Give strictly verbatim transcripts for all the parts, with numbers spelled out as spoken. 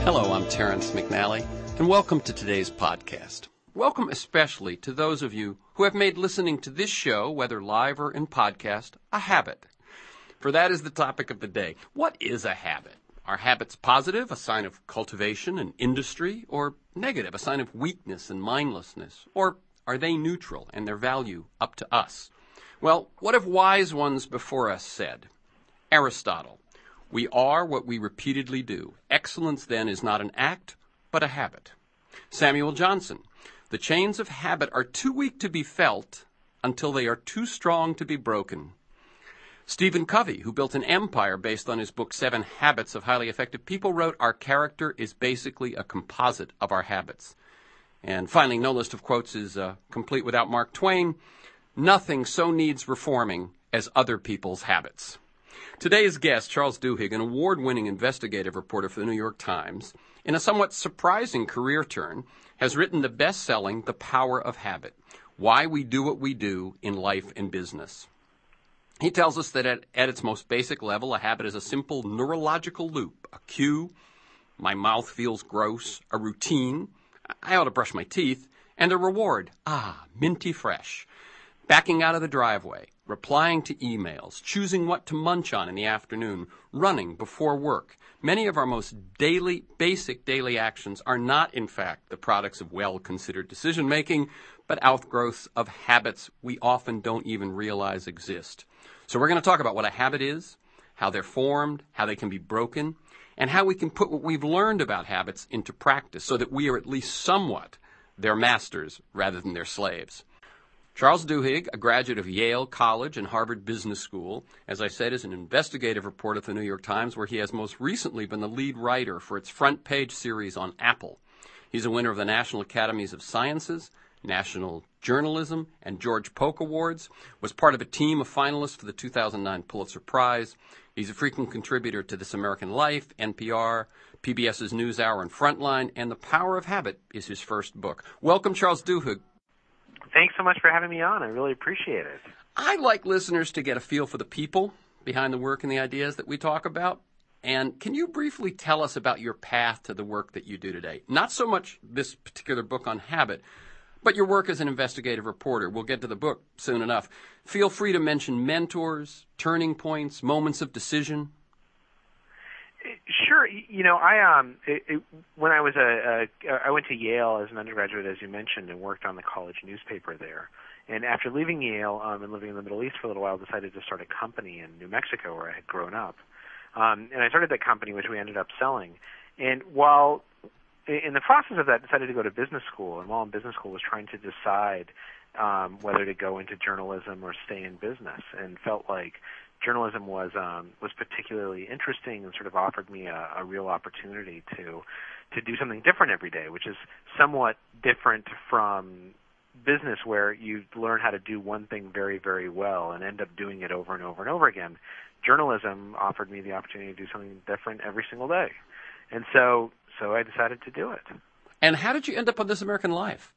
Hello, I'm Terrence McNally, and welcome to today's podcast. Welcome especially to those of you who have made listening to this show, whether live or in podcast, a habit. For that is the topic of the day. What is a habit? Are habits positive, a sign of cultivation and industry, or negative, a sign of weakness and mindlessness? Or are they neutral and their value up to us? Well, what have wise ones before us said? Aristotle, we are what we repeatedly do. Excellence, then, is not an act, but a habit. Samuel Johnson, the chains of habit are too weak to be felt until they are too strong to be broken. Stephen Covey, who built an empire based on his book Seven Habits of Highly Effective People, wrote, our character is basically a composite of our habits. And finally, no list of quotes is uh, complete without Mark Twain. Nothing so needs reforming as other people's habits. Today's guest, Charles Duhigg, an award-winning investigative reporter for the New York Times, in a somewhat surprising career turn, has written the best-selling The Power of Habit, Why We Do What We Do in Life and Business. He tells us that at, at its most basic level, a habit is a simple neurological loop, a cue, my mouth feels gross, a routine, I ought to brush my teeth, and a reward, ah, minty fresh. Backing out of the driveway, replying to emails, choosing what to munch on in the afternoon, running before work. Many of our most daily, basic daily actions are not, in fact, the products of well-considered decision-making, but outgrowths of habits we often don't even realize exist. So we're going to talk about what a habit is, how they're formed, how they can be broken, and how we can put what we've learned about habits into practice so that we are at least somewhat their masters rather than their slaves. Charles Duhigg, a graduate of Yale College and Harvard Business School, as I said, is an investigative reporter for the New York Times, where he has most recently been the lead writer for its front page series on Apple. He's a winner of the National Academies of Sciences, National Journalism, and George Polk Awards, was part of a team of finalists for the two thousand nine Pulitzer Prize. He's a frequent contributor to This American Life, N P R, PBS's NewsHour, and Frontline, and The Power of Habit is his first book. Welcome, Charles Duhigg. Thanks so much for having me on. I really appreciate it. I'd like listeners to get a feel for the people behind the work and the ideas that we talk about. And can you briefly tell us about your path to the work that you do today? Not so much this particular book on habit, but your work as an investigative reporter. We'll get to the book soon enough. Feel free to mention mentors, turning points, moments of decision. Sure. You know, I um, it, it, when I was a, a, I went to Yale as an undergraduate, as you mentioned, and worked on the college newspaper there. And after leaving Yale um, and living in the Middle East for a little while, decided to start a company in New Mexico where I had grown up. Um, and I started that company, which we ended up selling. And while in the process of that, decided to go to business school, and while in business school was trying to decide um, whether to go into journalism or stay in business, and felt like journalism was um, was particularly interesting and sort of offered me a, a real opportunity to to do something different every day, which is somewhat different from business, where you learn how to do one thing very, very well and end up doing it over and over and over again. Journalism offered me the opportunity to do something different every single day, and so. So I decided to do it. And how did you end up on This American Life?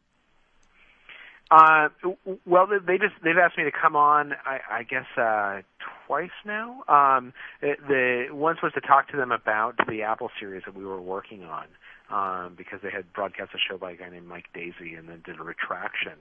Uh, well, they just they've asked me to come on, I, I guess, uh, twice now. Um, the, the once was to talk to them about the Apple series that we were working on, um, because they had broadcast a show by a guy named Mike Daisey, and then did a retraction.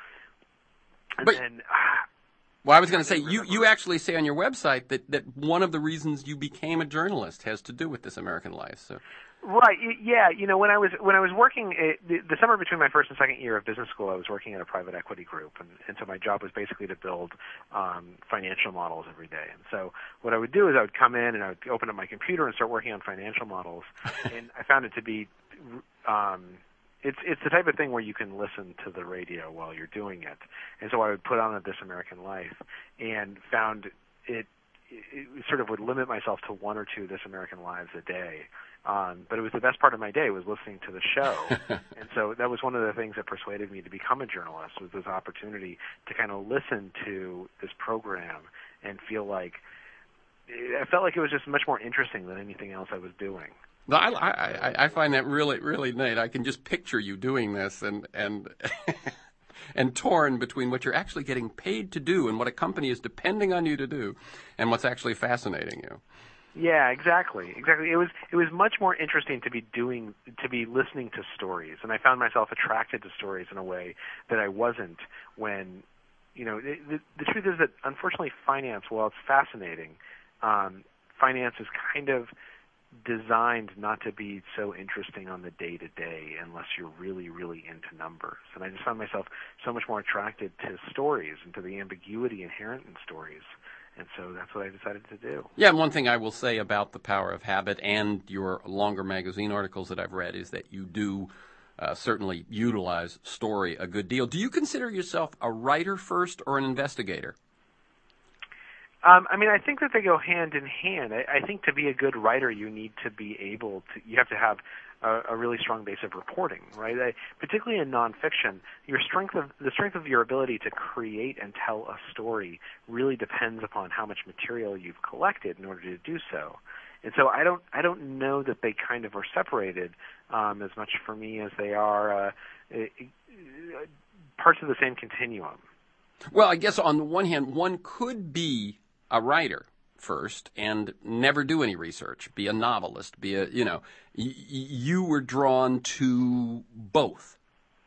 And but, then, well, I was going to say, you, you actually say on your website that, that one of the reasons you became a journalist has to do with This American Life. So. Right. Yeah. You know, when I was when I was working it, the, the summer between my first and second year of business school, I was working at a private equity group, and, and so my job was basically to build um, financial models every day. And so what I would do is I would come in and I would open up my computer and start working on financial models, and I found it to be um, it's it's the type of thing where you can listen to the radio while you're doing it. And so I would put on a This American Life, and found it, it sort of would limit myself to one or two This American Lives a day. Um, but it was the best part of my day was listening to the show. And so that was one of the things that persuaded me to become a journalist, was this opportunity to kind of listen to this program and feel like I felt like it was just much more interesting than anything else I was doing. No, I, I, I find that really, really neat. I can just picture you doing this and and and torn between what you're actually getting paid to do and what a company is depending on you to do and what's actually fascinating you. Yeah, exactly, exactly. It was it was much more interesting to be doing to be listening to stories, and I found myself attracted to stories in a way that I wasn't when, you know, it, the, the truth is that unfortunately finance, while it's fascinating, um, finance is kind of designed not to be so interesting on the day to day unless you're really, really into numbers. And I just found myself so much more attracted to stories and to the ambiguity inherent in stories. And so that's what I decided to do. Yeah, and one thing I will say about The Power of Habit and your longer magazine articles that I've read is that you do uh, certainly utilize story a good deal. Do you consider yourself a writer first or an investigator? Um, I mean, I think that they go hand in hand. I, I think to be a good writer, you need to be able to, you have to have a, a really strong base of reporting, right? I, particularly in nonfiction, your strength of, the strength of your ability to create and tell a story really depends upon how much material you've collected in order to do so. And so I don't, I don't know that they kind of are separated um, as much for me as they are uh, parts of the same continuum. Well, I guess on the one hand, one could be a writer first and never do any research, be a novelist, be a, you know, y- you were drawn to both.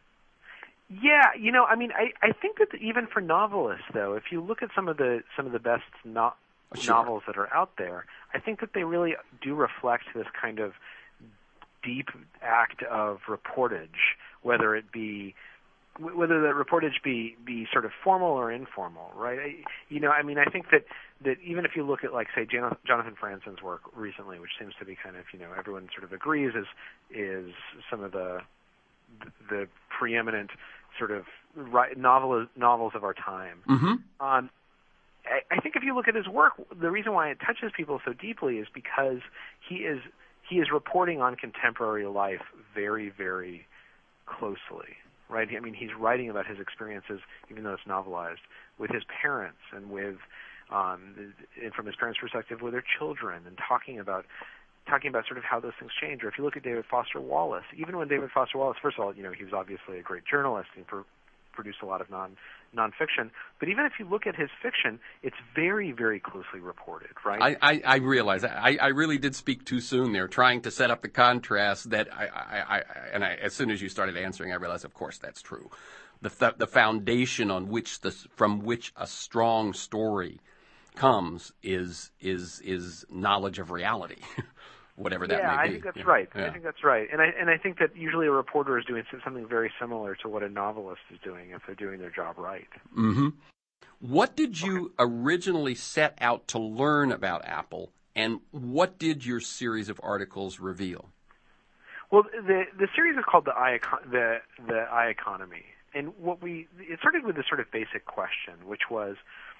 Yeah, you know, I mean, I, I think that even for novelists, though, if you look at some of the some of the best no- Sure. novels that are out there, I think that they really do reflect this kind of deep act of reportage, whether it be whether the reportage be, be sort of formal or informal, right? I, you know, I mean, I think that, that even if you look at, like, say, Jonathan Franzen's work recently, which seems to be kind of, you know, everyone sort of agrees is is some of the the preeminent sort of novel, novels of our time. Mm-hmm. Um, I, I think if you look at his work, the reason why it touches people so deeply is because he is he is reporting on contemporary life very, very closely. Right? I mean, he's writing about his experiences, even though it's novelized, with his parents and with, um, and from his parents' perspective, with their children, and talking about, talking about sort of how those things change. Or if you look at David Foster Wallace, even when David Foster Wallace, first of all, you know, he was obviously a great journalist and pro- produced a lot of non nonfiction. But even if you look at his fiction, it's very, very closely reported, right? I, I, I realize I, I really did speak too soon there, trying to set up the contrast that I, I, I and I, as soon as you started answering, I realized, of course, that's true. The th- the foundation on which the from which a strong story comes is is is knowledge of reality. Whatever that yeah, may be. I think that's yeah. right. Yeah. I think that's right, and I and I think that usually a reporter is doing something very similar to what a novelist is doing if they're doing their job right. Mm-hmm. What did you originally set out to learn about Apple, and what did your series of articles reveal? Well, the the series is called the I the the I Economy, and what we it started with this sort of basic question, which was,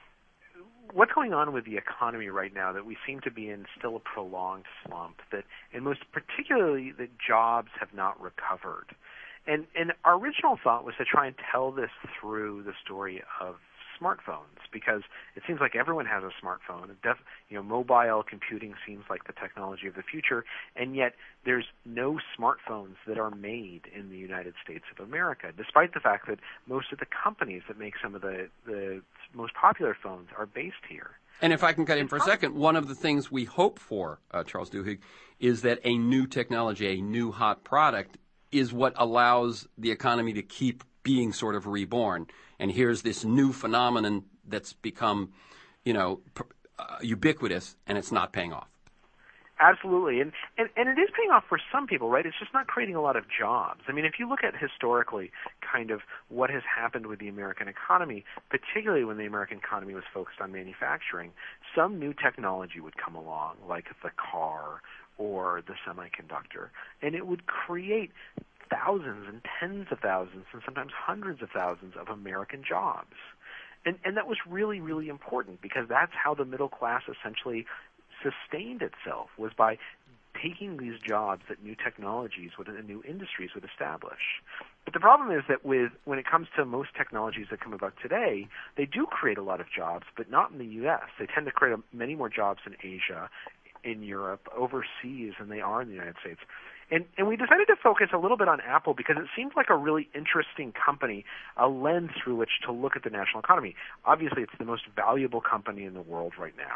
what's going on with the economy right now that we seem to be in still a prolonged slump, that, and most particularly that jobs have not recovered. And and our original thought was to try and tell this through the story of smartphones, because it seems like everyone has a smartphone. Def, you know, mobile computing seems like the technology of the future, and yet there's no smartphones that are made in the United States of America, despite the fact that most of the companies that make some of the, the most popular phones are based here. And if I can cut in for a second, one of the things we hope for, uh, Charles Duhigg, is that a new technology, a new hot product, is what allows the economy to keep being sort of reborn. And here's this new phenomenon that's become, you know, uh, ubiquitous, and it's not paying off. Absolutely. And, and and it is paying off for some people, right? It's just not creating a lot of jobs. I mean, if you look at historically kind of what has happened with the American economy, particularly when the American economy was focused on manufacturing, some new technology would come along, like the car or the semiconductor, and it would create thousands and tens of thousands and sometimes hundreds of thousands of American jobs. And and that was really, really important, because that's how the middle class essentially sustained itself, was by taking these jobs that new technologies would, and new industries would establish. But the problem is that with when it comes to most technologies that come about today, they do create a lot of jobs, but not in the U S. They tend to create a, many more jobs in Asia, in Europe, overseas, than they are in the United States. And, and we decided to focus a little bit on Apple because it seemed like a really interesting company, a lens through which to look at the national economy. Obviously, it's the most valuable company in the world right now.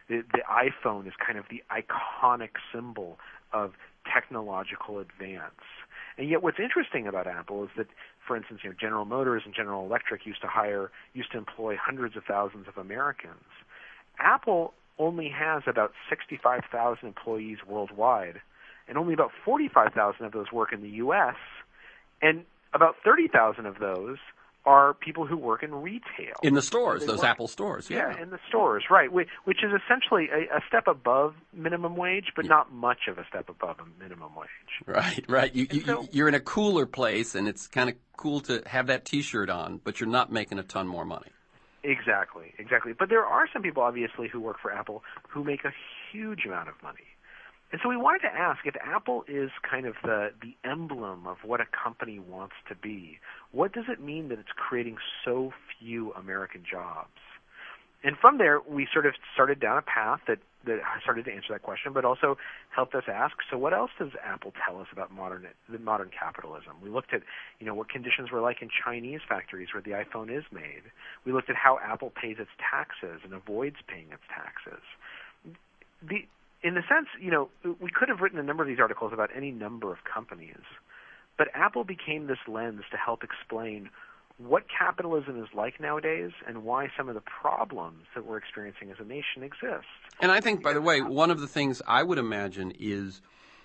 the, the iPhone is kind of the iconic symbol of technological advance. And yet what's interesting about Apple is that, for instance, you know, General Motors and General Electric used to hire, used to employ hundreds of thousands of Americans. Apple only has about sixty-five thousand employees worldwide, and only about forty-five thousand of those work in the U S, and about thirty thousand of those are people who work in retail. In the stores, They those work, Apple stores, yeah. Yeah, in the stores, right, which, which is essentially a, a step above minimum wage, but yeah. not much of a step above a minimum wage. Right, right. You, you, so, you're in a cooler place, and it's kind of cool to have that T-shirt on, but you're not making a ton more money. Exactly, exactly. But there are some people, obviously, who work for Apple who make a huge amount of money. And so we wanted to ask, if Apple is kind of the, the emblem of what a company wants to be, what does it mean that it's creating so few American jobs? And from there, we sort of started down a path that, that started to answer that question, but also helped us ask, so what else does Apple tell us about modern the modern capitalism? We looked at, you know, what conditions were like in Chinese factories where the iPhone is made. We looked at how Apple pays its taxes and avoids paying its taxes. The In the sense, you know, we could have written a number of these articles about any number of companies, but Apple became this lens to help explain what capitalism is like nowadays and why some of the problems that we're experiencing as a nation exist. And I think, by the way, one of the things I would imagine is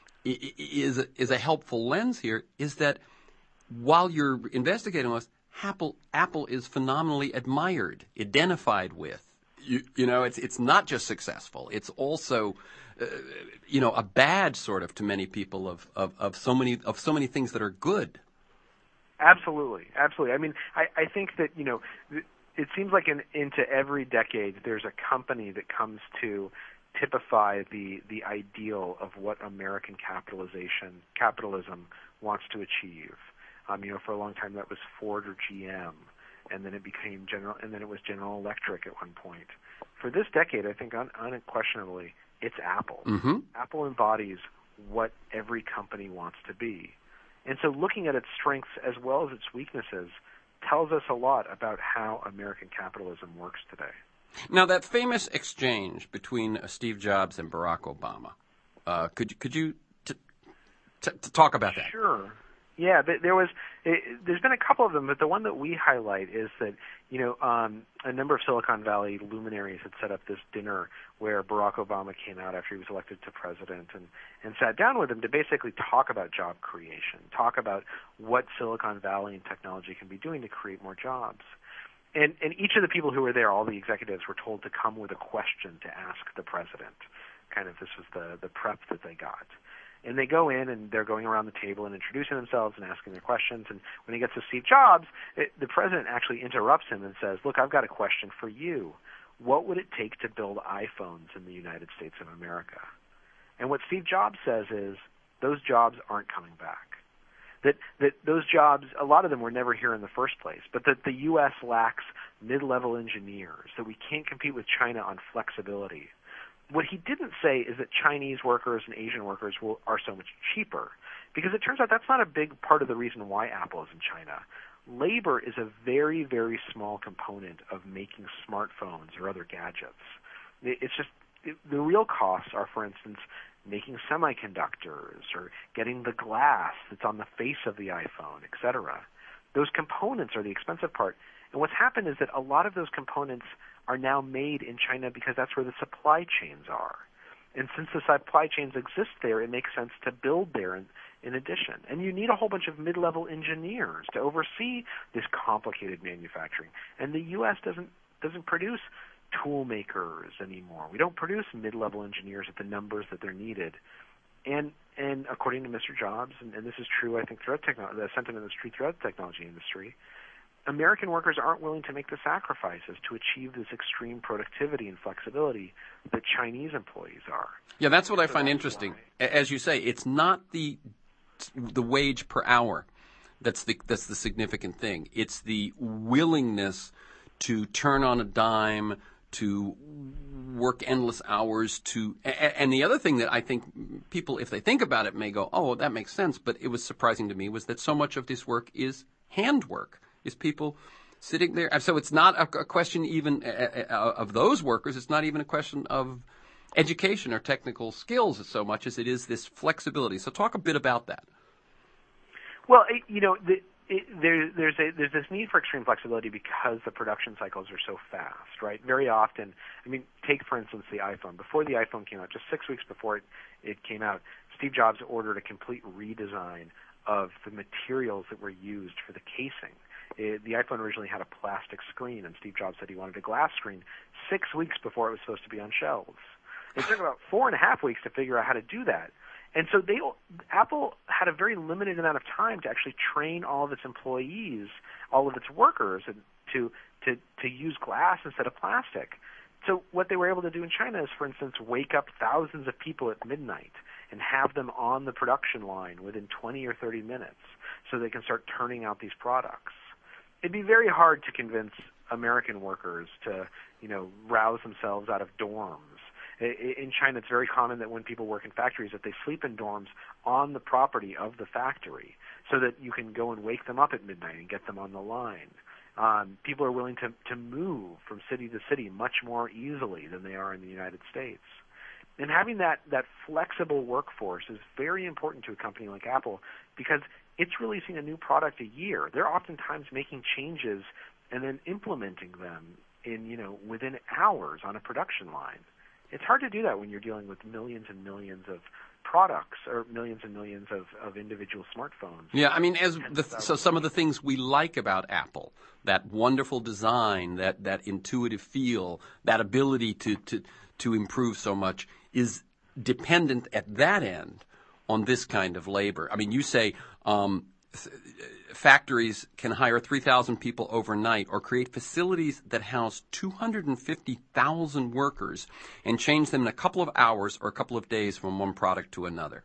is is a helpful lens here is that while you're investigating this, Apple Apple is phenomenally admired, identified with. You, you know, it's it's not just successful; it's also, uh, you know, a badge sort of to many people of, of, of so many of so many things that are good. Absolutely, absolutely. I mean, I, I think that, you know, it seems like in, into every decade there's a company that comes to typify the the ideal of what American capitalization capitalism wants to achieve. Um, you know, for a long time that was Ford or G M. And then it became General, and then it was General Electric at one point. For this decade, I think un, unquestionably, it's Apple. Mm-hmm. Apple embodies what every company wants to be. And so looking at its strengths as well as its weaknesses tells us a lot about how American capitalism works today. Now, that famous exchange between uh, Steve Jobs and Barack Obama, uh, could, could you t- t- t- talk about that? Sure. Yeah, there was. It, there's been a couple of them, but the one that we highlight is that, you know, um, a number of Silicon Valley luminaries had set up this dinner where Barack Obama came out after he was elected to president and, and sat down with him to basically talk about job creation, talk about what Silicon Valley and technology can be doing to create more jobs. And, and each of the people who were there, all the executives, were told to come with a question to ask the president. Kind of this was the, the prep that they got. And they go in, and they're going around the table and introducing themselves and asking their questions. And when he gets to Steve Jobs, it, the president actually interrupts him and says, look, I've got a question for you. What would it take to build iPhones in the United States of America? And what Steve Jobs says is, those jobs aren't coming back. That, that those jobs, a lot of them were never here in the first place, but that the U S lacks mid-level engineers, that we can't compete with China on flexibility. What he didn't say is that Chinese workers and Asian workers will, are so much cheaper, because it turns out that's not a big part of the reason why Apple is in China. Labor is a very, very small component of making smartphones or other gadgets. It's just it, the real costs are, for instance, making semiconductors or getting the glass that's on the face of the iPhone, et cetera. Those components are the expensive part. And what's happened is that a lot of those components are now made in China because that's where the supply chains are. And since the supply chains exist there, it makes sense to build there in, in addition. And you need a whole bunch of mid-level engineers to oversee this complicated manufacturing. And the U S doesn't doesn't produce tool makers anymore. We don't produce mid-level engineers at the numbers that they're needed. And and according to Mister Jobs, and, and this is true, I think, throughout techno- the sentiment is true throughout the technology industry, American workers aren't willing to make the sacrifices to achieve this extreme productivity and flexibility that Chinese employees are. Yeah, that's what I so find interesting. Why. As you say, it's not the the wage per hour that's the that's the significant thing. It's the willingness to turn on a dime, to work endless hours, to and the other thing that I think people, if they think about it, may go, oh, that makes sense. But it was surprising to me was that so much of this work is handwork. Is people sitting there. So it's not a, a question even uh, uh, of those workers. It's not even a question of education or technical skills so much as it is this flexibility. So talk a bit about that. Well, it, you know, the, it, there, there's a, there's this need for extreme flexibility because the production cycles are so fast, right? Very often, I mean, take for instance the iPhone. Before the iPhone came out, just six weeks before it, it came out, Steve Jobs ordered a complete redesign of the materials that were used for the casing. It, the iPhone originally had a plastic screen, and Steve Jobs said he wanted a glass screen six weeks before it was supposed to be on shelves. It took about four and a half weeks to figure out how to do that. And so they, Apple had a very limited amount of time to actually train all of its employees, all of its workers, and to, to, to use glass instead of plastic. So what they were able to do in China is, for instance, wake up thousands of people at midnight and have them on the production line within twenty or thirty minutes so they can start turning out these products. It'd be very hard to convince American workers to, you know, rouse themselves out of dorms. In China, it's very common that when people work in factories that they sleep in dorms on the property of the factory so that you can go and wake them up at midnight and get them on the line. Um, people are willing to, to move from city to city much more easily than they are in the United States. And having that, that flexible workforce is very important to a company like Apple because it's releasing a new product a year. They're oftentimes making changes and then implementing them in, you know, within hours on a production line. It's hard to do that when you're dealing with millions and millions of products or millions and millions of, of individual smartphones. Yeah, I mean, as the, so some of the things we like about Apple, that wonderful design, that, that intuitive feel, that ability to, to, to improve so much is dependent at that end on this kind of labor. I mean, you say um, th- factories can hire three thousand people overnight or create facilities that house two hundred fifty thousand workers and change them in a couple of hours or a couple of days from one product to another.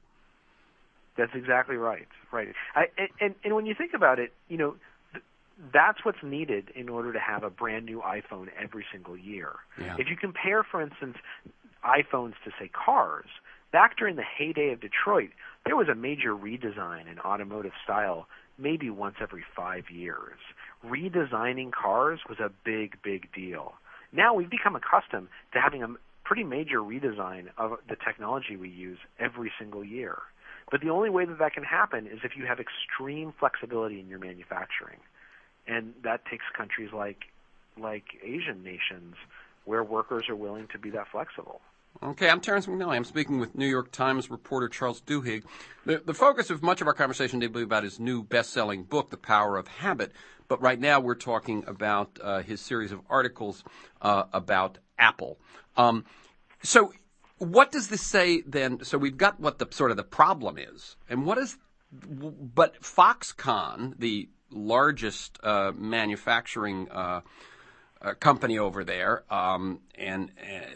That's exactly right. Right. I, and, and when you think about it, you know, th- that's what's needed in order to have a brand new iPhone every single year. Yeah. If you compare, for instance, iPhones to, say, cars, back during the heyday of Detroit, there was a major redesign in automotive style maybe once every five years. Redesigning cars was a big, big deal. Now we've become accustomed to having a pretty major redesign of the technology we use every single year. But the only way that that can happen is if you have extreme flexibility in your manufacturing. And that takes countries like like Asian nations where workers are willing to be that flexible. Okay, I'm Terrence McNally. I'm speaking with New York Times reporter Charles Duhigg. The, the focus of much of our conversation today will be about his new best-selling book, The Power of Habit. But right now we're talking about uh, his series of articles uh, about Apple. Um, so what does this say then? So we've got what the sort of the problem is. And what is – but Foxconn, the largest uh, manufacturing uh, uh, company over there, um, and uh,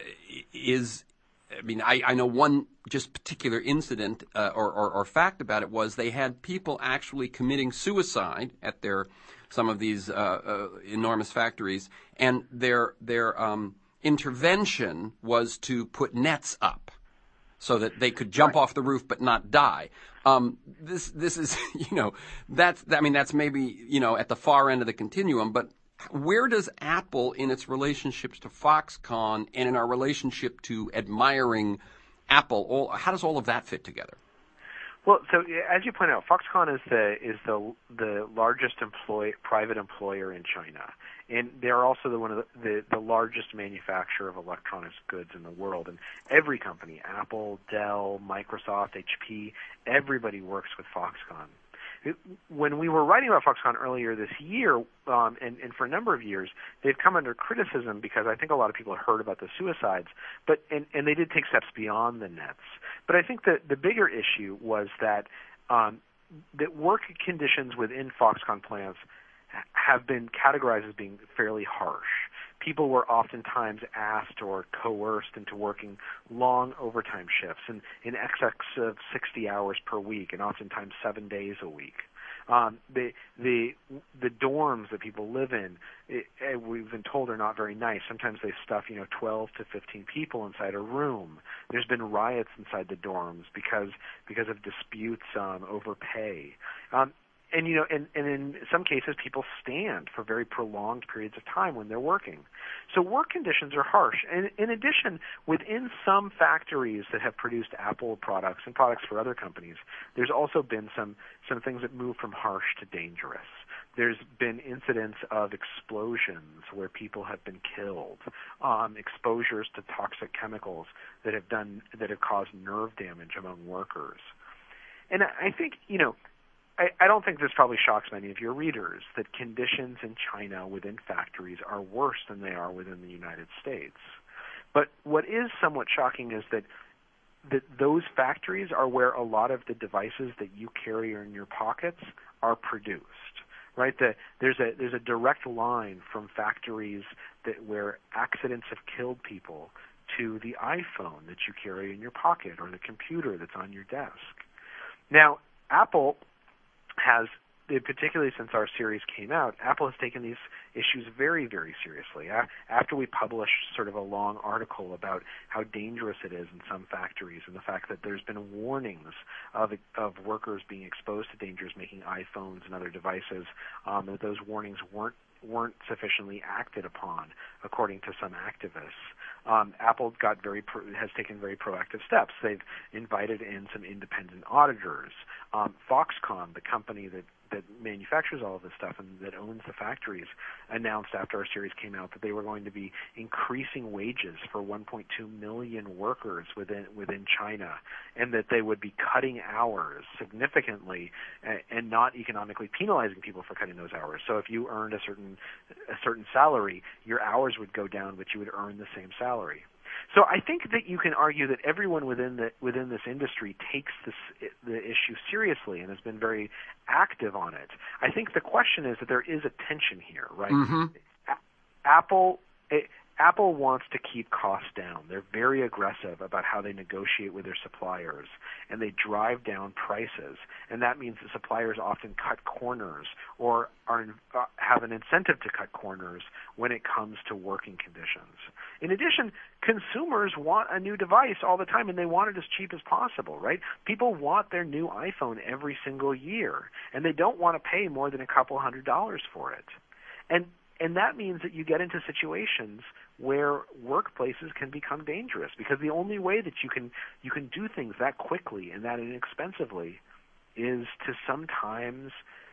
is – I mean, I, I know one just particular incident uh, or, or, or fact about it was they had people actually committing suicide at their some of these uh, uh, enormous factories, and their their um, intervention was to put nets up so that they could jump off the roof but not die. Um, this this is you know that's I mean that's maybe you know at the far end of the continuum, but where does Apple, in its relationships to Foxconn and in our relationship to admiring Apple, all, how does all of that fit together? Well, so as you point out, Foxconn is the is the the largest employ, private employer in China, and they're also the one of the, the the largest manufacturer of electronics goods in the world. And every company, Apple, Dell, Microsoft, H P, everybody works with Foxconn. When we were writing about Foxconn earlier this year, um, and, and for a number of years, they've come under criticism because I think a lot of people had heard about the suicides, but and, and they did take steps beyond the nets. But I think that the bigger issue was that um, that work conditions within Foxconn plants have been categorized as being fairly harsh. People were oftentimes asked or coerced into working long overtime shifts in, in excess of sixty hours per week and oftentimes seven days a week. Um, the the the dorms that people live in, it, it, we've been told, are not very nice. Sometimes they stuff, you know, twelve to fifteen people inside a room. There's been riots inside the dorms because because of disputes um, over pay. Um, and you know, and, and in some cases, people stand for very prolonged periods of time when they're working. So work conditions are harsh. And in addition, within some factories that have produced Apple products and products for other companies, there's also been some some things that move from harsh to dangerous. There's been incidents of explosions where people have been killed, um, exposures to toxic chemicals that have done that have caused nerve damage among workers. And I think, you know, I, I don't think this probably shocks many of your readers that conditions in China within factories are worse than they are within the United States. But what is somewhat shocking is that that those factories are where a lot of the devices that you carry in your pockets are produced. Right, the, there's a there's a direct line from factories that where accidents have killed people to the iPhone that you carry in your pocket or the computer that's on your desk. Now, Apple has, particularly since our series came out, Apple has taken these issues very, very seriously. After we published sort of a long article about how dangerous it is in some factories and the fact that there's been warnings of of workers being exposed to dangers making iPhones and other devices, um, that those warnings weren't weren't sufficiently acted upon, according to some activists. Um, Apple got very pro- has taken very proactive steps. They've invited in some independent auditors. Um, Foxconn, the company that that manufactures all of this stuff and that owns the factories, announced after our series came out that they were going to be increasing wages for one point two million workers within within China, and that they would be cutting hours significantly and, and not economically penalizing people for cutting those hours. So if you earned a certain a certain salary, your hours would go down, but you would earn the same salary. So I think that you can argue that everyone within the within this industry takes this the issue seriously and has been very active on it. I think the question is that there is a tension here, right? Mm-hmm. A- Apple it, Apple wants to keep costs down. They're very aggressive about how they negotiate with their suppliers, and they drive down prices. And that means that suppliers often cut corners or are uh, have an incentive to cut corners when it comes to working conditions. In addition, consumers want a new device all the time, and they want it as cheap as possible, right? People want their new iPhone every single year, and they don't want to pay more than a couple hundred dollars for it. And and that means that you get into situations where workplaces can become dangerous, because the only way that you can you can do things that quickly and that inexpensively is to sometimes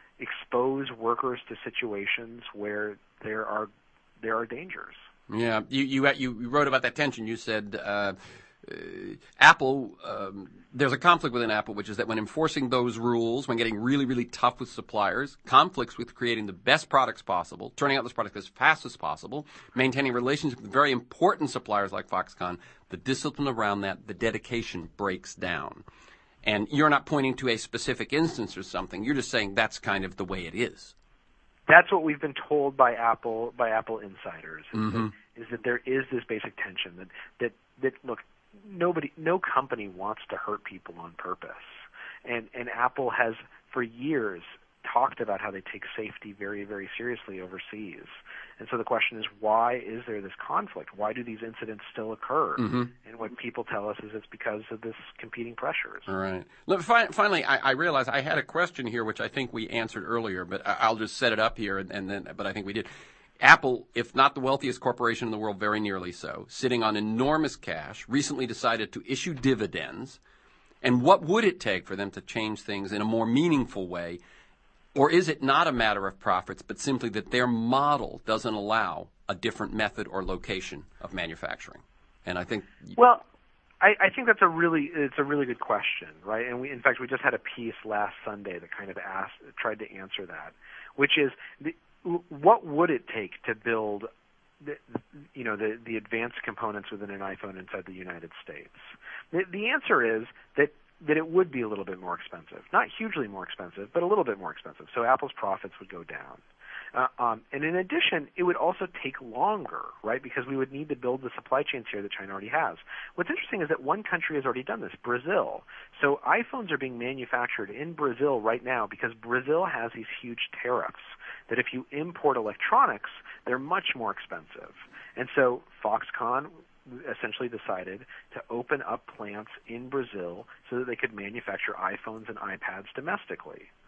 expose workers to situations where there are there are dangers. Yeah, you you you wrote about that tension. You said uh, uh, Apple. Um, there's a conflict within Apple, which is that when enforcing those rules, when getting really really tough with suppliers, conflicts with creating the best products possible, turning out those products as fast as possible, maintaining relationships with very important suppliers like Foxconn, the discipline around that, the dedication breaks down. And you're not pointing to a specific instance or something. You're just saying that's kind of the way it is. That's what we've been told by Apple by Apple insiders is, Mm-hmm. that, is that there is this basic tension that, that that look, nobody no company wants to hurt people on purpose, and and Apple has for years talked about how they take safety very, very seriously overseas. And so the question is, why is there this conflict? Why do these incidents still occur? Mm-hmm. And what people tell us is it's because of this competing pressures. All right. Look, fi- finally, I, I realize I had a question here, which I think we answered earlier, but I- I'll just set it up here, and, and then. But I think we did. Apple, if not the wealthiest corporation in the world, very nearly so, sitting on enormous cash, recently decided to issue dividends. And what would it take for them to change things in a more meaningful way? Or is it not a matter of profits, but simply that their model doesn't allow a different method or location of manufacturing? And I think well, I, I think that's a really it's a really good question, right? And we, in fact, we just had a piece last Sunday that kind of asked, tried to answer that, which is the, what would it take to build, the, you know, the the advanced components within an iPhone inside the United States? The, the answer is that. that it would be a little bit more expensive. Not hugely more expensive, but a little bit more expensive. So Apple's profits would go down. Uh, um, and in addition, it would also take longer, right, because we would need to build the supply chains here that China already has. What's interesting is that one country has already done this, Brazil. So iPhones are being manufactured in Brazil right now because Brazil has these huge tariffs that if you import electronics, they're much more expensive. And so Foxconn essentially decided to open up plants in Brazil so that they could manufacture iPhones and iPads domestically.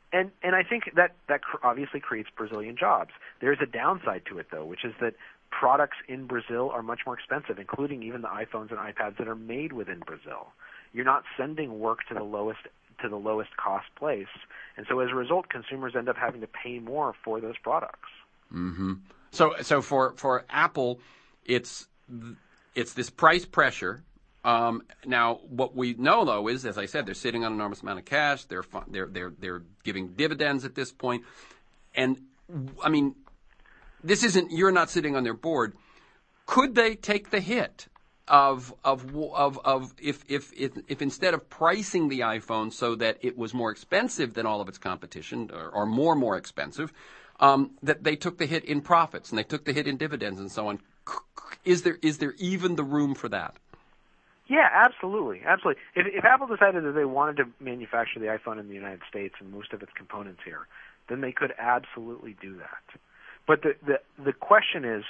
And and I think that that cr- obviously creates Brazilian jobs. There's a downside to it, though, which is that products in Brazil are much more expensive, including even the iPhones and iPads that are made within Brazil. You're not sending work to the lowest to the lowest cost place, and so as a result, consumers end up having to pay more for those products. Mm-hmm. So so for for Apple, it's it's this price pressure. Um, now, what we know, though, is, as I said, they're sitting on an enormous amount of cash. They're they're they're they're giving dividends at this point, and I mean, this isn't. You're not sitting on their board. Could they take the hit of of of of if if if, if instead of pricing the iPhone so that it was more expensive than all of its competition, or, or more more expensive, um, that they took the hit in profits and they took the hit in dividends and so on? Is there is there even the room for that? Yeah, absolutely, absolutely. If, if Apple decided that they wanted to manufacture the iPhone in the United States and most of its components here, then they could absolutely do that. But the the, the question is,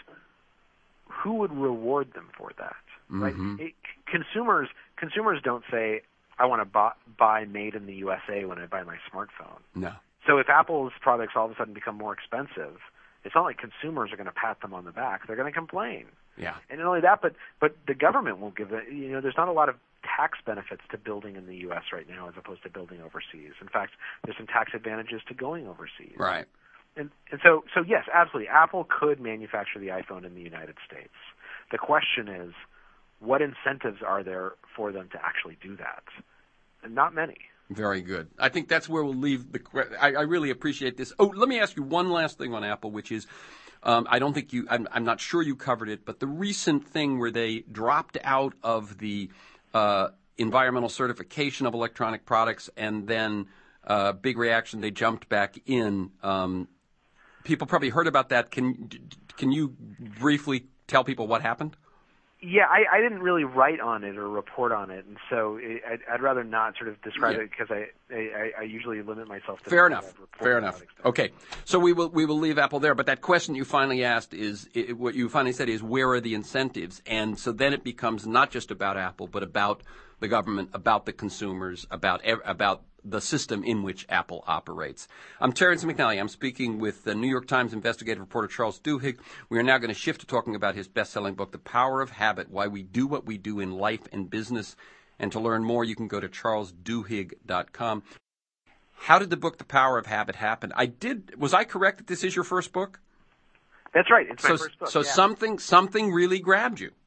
who would reward them for that? Right? Mm-hmm. It, consumers consumers don't say, "I want to buy, buy made in the U S A" when I buy my smartphone. No. So if Apple's products all of a sudden become more expensive, it's not like consumers are going to pat them on the back. They're going to complain. Yeah. And not only that, but but the government won't give it. You know, there's not a lot of tax benefits to building in the U S right now as opposed to building overseas. In fact, there's some tax advantages to going overseas. Right. And and so so yes, absolutely, Apple could manufacture the iPhone in the United States. The question is, what incentives are there for them to actually do that? And not many. Very good. I think that's where we'll leave the. I, I really appreciate this. Oh, let me ask you one last thing on Apple, which is, um, I don't think you. I'm, I'm not sure you covered it, but the recent thing where they dropped out of the uh, environmental certification of electronic products, and then uh, big reaction, they jumped back in. Um, people probably heard about that. Can can you briefly tell people what happened? Yeah, I, I didn't really write on it or report on it, and so it, I'd, I'd rather not sort of describe yeah. it because I, I I usually limit myself to fair enough. Fair enough. Okay, so we will we will leave Apple there. But that question you finally asked is it, what you finally said is, where are the incentives? And so then it becomes not just about Apple, but about the government, about the consumers, about about the system in which Apple operates. I'm Terrence McNally. I'm speaking with the New York Times investigative reporter Charles Duhigg. We are now going to shift to talking about his best-selling book, The Power of Habit, Why We Do What We Do in Life and Business. And to learn more, you can go to charles duhigg dot com. How did the book, The Power of Habit, happen? I did. Was I correct that this is your first book? That's right. It's my so, first book. So yeah. something something really grabbed you.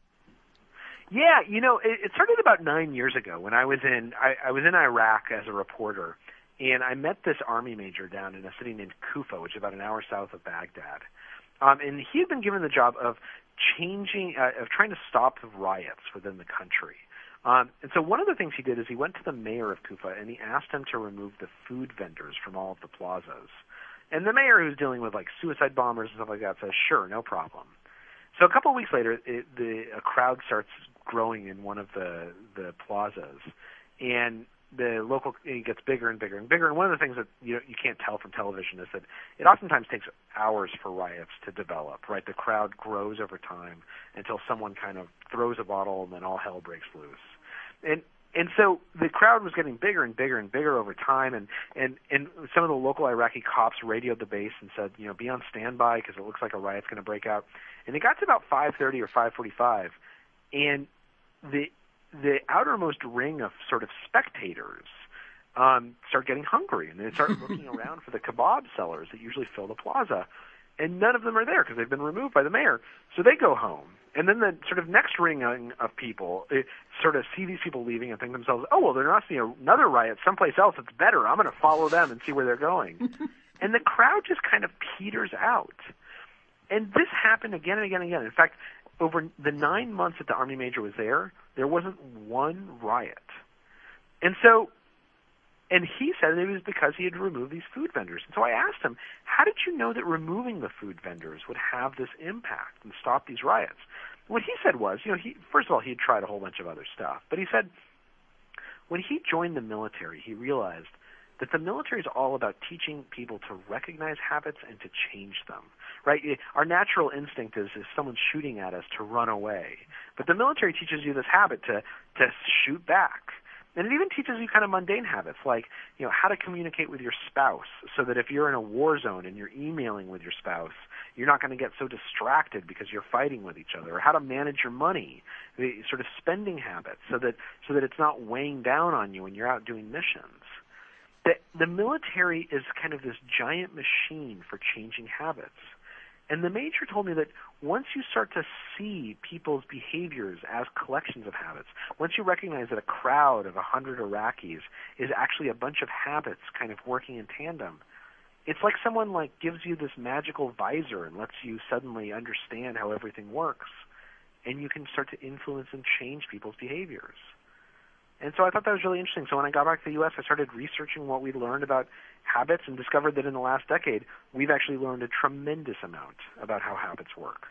Yeah, you know, it, it started about nine years ago when I was in I, I was in Iraq as a reporter, and I met this army major down in a city named Kufa, which is about an hour south of Baghdad. Um, and he had been given the job of changing, uh, of trying to stop the riots within the country. Um, and so one of the things he did is he went to the mayor of Kufa and he asked him to remove the food vendors from all of the plazas. And the mayor, who's dealing with like suicide bombers and stuff like that, says, "Sure, no problem." So a couple of weeks later, it, the a crowd starts growing in one of the the plazas, and the local it gets bigger and bigger and bigger. And one of the things that you you can't tell from television is that it oftentimes takes hours for riots to develop. Right, the crowd grows over time until someone kind of throws a bottle, and then all hell breaks loose. And and so the crowd was getting bigger and bigger and bigger over time, and, and, and some of the local Iraqi cops radioed the base and said, you know, be on standby because it looks like a riot's going to break out. And it got to about five thirty or five forty-five, and the the outermost ring of sort of spectators um, start getting hungry, and they start looking around for the kebab sellers that usually fill the plaza, and none of them are there because they've been removed by the mayor. So they go home. And then the sort of next ring of people it, sort of see these people leaving and think to themselves, oh, well, there must be another riot someplace else that's better. I'm going to follow them and see where they're going. And the crowd just kind of peters out. And this happened again and again and again. In fact, over the nine months that the Army Major was there, there wasn't one riot. And so, and he said it was because he had removed these food vendors. And so I asked him, how did you know that removing the food vendors would have this impact and stop these riots? What he said was, you know, he first of all, he had tried a whole bunch of other stuff. But he said when he joined the military, he realized that the military is all about teaching people to recognize habits and to change them, right? Our natural instinct is if someone's shooting at us to run away. But the military teaches you this habit to, to shoot back. And it even teaches you kind of mundane habits, like, you know, how to communicate with your spouse so that if you're in a war zone and you're emailing with your spouse, you're not going to get so distracted because you're fighting with each other, or how to manage your money, the sort of spending habits so that so that it's not weighing down on you when you're out doing missions. The, the military is kind of this giant machine for changing habits. And the major told me that once you start to see people's behaviors as collections of habits, once you recognize that a crowd of a hundred Iraqis is actually a bunch of habits kind of working in tandem, it's like someone like gives you this magical visor and lets you suddenly understand how everything works, and you can start to influence and change people's behaviors. And so I thought that was really interesting. So when I got back to the U S, I started researching what we learned about habits and discovered that in the last decade, we've actually learned a tremendous amount about how habits work.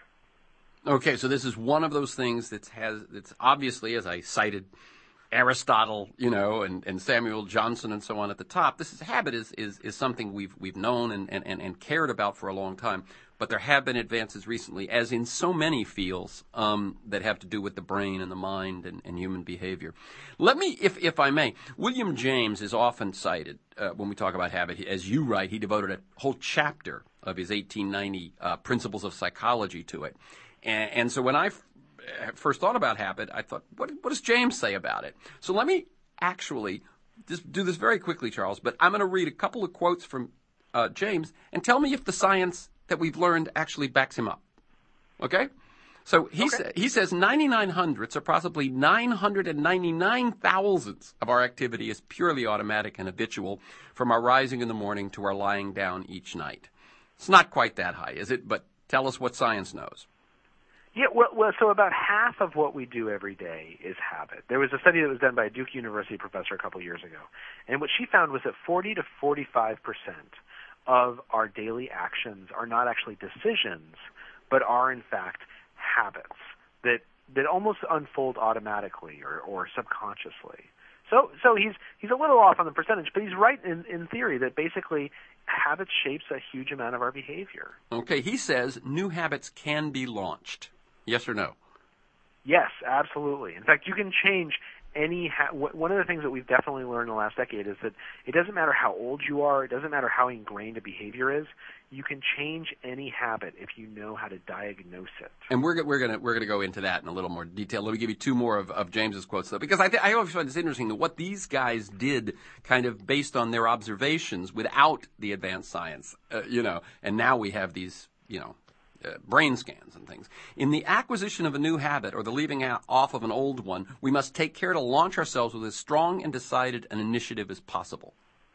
Okay, so this is one of those things that has, that's obviously, as I cited, Aristotle, you know, and, and Samuel Johnson and so on at the top. This is habit is, is, is something we've we've known and, and, and cared about for a long time. But there have been advances recently, as in so many fields, um, that have to do with the brain and the mind and, and human behavior. Let me, if if I may, William James is often cited uh, when we talk about habit. He, as you write, he devoted a whole chapter of his eighteen ninety uh, Principles of Psychology to it. And, and so when I f- first thought about habit, I thought, what, what does James say about it? So let me actually just do this very quickly, Charles, but I'm going to read a couple of quotes from uh, James and tell me if the science that we've learned actually backs him up. Okay? So he, okay. sa- he says ninety-nine hundredths or possibly nine hundred ninety-nine thousandths of our activity is purely automatic and habitual, from our rising in the morning to our lying down each night. It's not quite that high, is it? But tell us what science knows. Yeah, well, well, so about half of what we do every day is habit. There was a study that was done by a Duke University professor a couple years ago, and what she found was that forty to forty-five percent of our daily actions are not actually decisions, but are in fact habits that that almost unfold automatically or, or subconsciously. So so he's he's a little off on the percentage, but he's right in, in theory that basically habit shapes a huge amount of our behavior. Okay, he says new habits can be launched. Yes or no? Yes, absolutely. In fact, you can change any ha- one of the things that we've definitely learned in the last decade is that it doesn't matter how old you are, it doesn't matter how ingrained a behavior is, you can change any habit if you know how to diagnose it. And we're we're gonna we're gonna go into that in a little more detail. Let me give you two more of, of James's quotes though, because I th- I always find it's interesting that what these guys did, kind of based on their observations, without the advanced science, uh, you know, and now we have these, you know. Uh, brain scans and things. In the acquisition of a new habit or the leaving out, off of an old one, we must take care to launch ourselves with as strong and decided an initiative as possible.